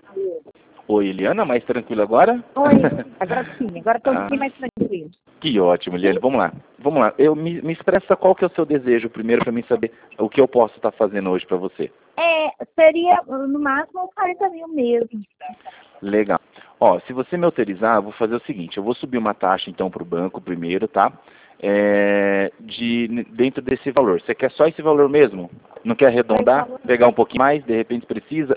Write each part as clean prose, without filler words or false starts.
Oi, Eliana, mais tranquilo agora? Oi, agora sim, agora estou um pouquinho mais tranquilo. Que ótimo, Eliane. Vamos lá. Vamos lá. Me expressa qual que é o seu desejo primeiro para mim saber o que eu posso estar fazendo hoje para você. Seria no máximo 40 mil mesmo. Legal. Ó, se você me autorizar, eu vou fazer o seguinte, eu vou subir uma taxa então para o banco primeiro, tá? Dentro desse valor. Você quer só esse valor mesmo? Não quer arredondar? Pegar um pouquinho mais, de repente precisa?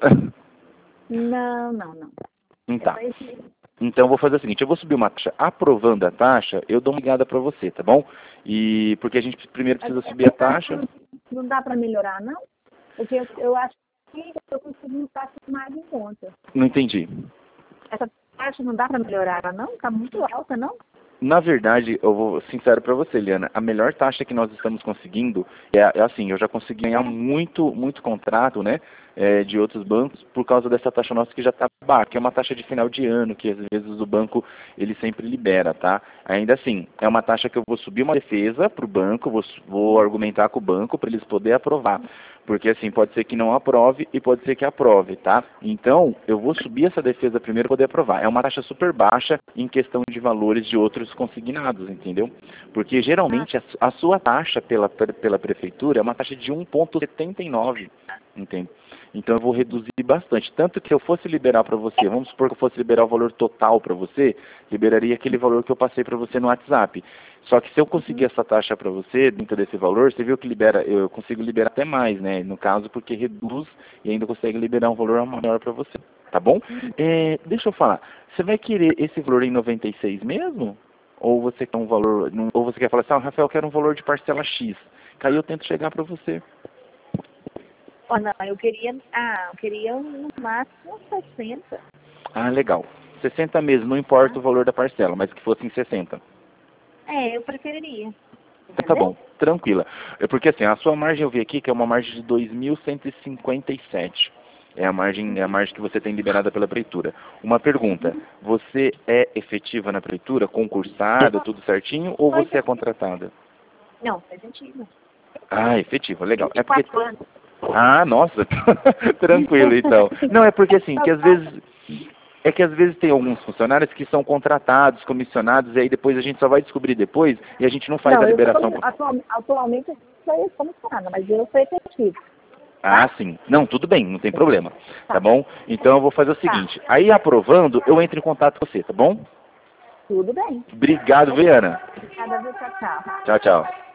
Não. Tá. Então eu vou fazer o seguinte, eu vou subir uma taxa, aprovando a taxa, eu dou uma ligada para você, tá bom? E porque a gente primeiro precisa subir a taxa. Não dá para melhorar, não? Porque eu acho que eu consigo uma taxa mais em conta. Não entendi. Essa taxa não dá para melhorar, não? Está muito alta, não? Na verdade, eu vou sincero para você, Eliana, a melhor taxa que nós estamos conseguindo é assim, eu já consegui ganhar muito contrato, né, de outros bancos por causa dessa taxa nossa que já está baixa, que é uma taxa de final de ano, que às vezes o banco ele sempre libera, tá? Ainda assim, é uma taxa que eu vou subir uma defesa para o banco, vou argumentar com o banco para eles poderem aprovar. Porque assim, pode ser que não aprove e pode ser que aprove, tá? Então, eu vou subir essa defesa primeiro para poder aprovar. É uma taxa super baixa em questão de valores de outros consignados, entendeu? Porque geralmente a sua taxa pela prefeitura é uma taxa de 1,79, entende? Então eu vou reduzir bastante. Tanto que se eu fosse liberar para você, vamos supor que eu fosse liberar o valor total para você, liberaria aquele valor que eu passei para você no WhatsApp. Só que se eu conseguir essa taxa para você, dentro desse valor, você viu que eu consigo liberar até mais, né? No caso, porque reduz e ainda consegue liberar um valor maior para você. Tá bom? Deixa eu falar. Você vai querer esse valor em 96 mesmo? Ou você quer um valor, ou você quer falar assim, Rafael, eu quero um valor de parcela X. Que aí eu tento chegar para você. Não, eu queria no máximo 60. Ah, legal. 60 meses, não importa o valor da parcela, mas que fosse em 60. Eu preferiria. Tá bom, tranquila. É porque assim, a sua margem eu vi aqui que é uma margem de 2.157. É a margem que você tem liberada pela prefeitura. Uma pergunta, você é efetiva na prefeitura, concursada, tudo certinho, ou você é contratada? Não, efetiva. Ah, efetiva, legal. É porque... 24 anos. Ah, nossa, tranquilo então. Não, é porque assim, que às vezes tem alguns funcionários que são contratados, comissionados, e aí depois a gente só vai descobrir depois e a gente não faz a liberação. Atualmente eu sou comissionada, mas eu sou efetiva. Ah, sim. Não, tudo bem, não tem problema. Tá bom? Então eu vou fazer o seguinte, aí aprovando, eu entro em contato com você, tá bom? Tudo bem. Obrigado, Viana. Obrigada, viu? Tchau. Tchau, tchau.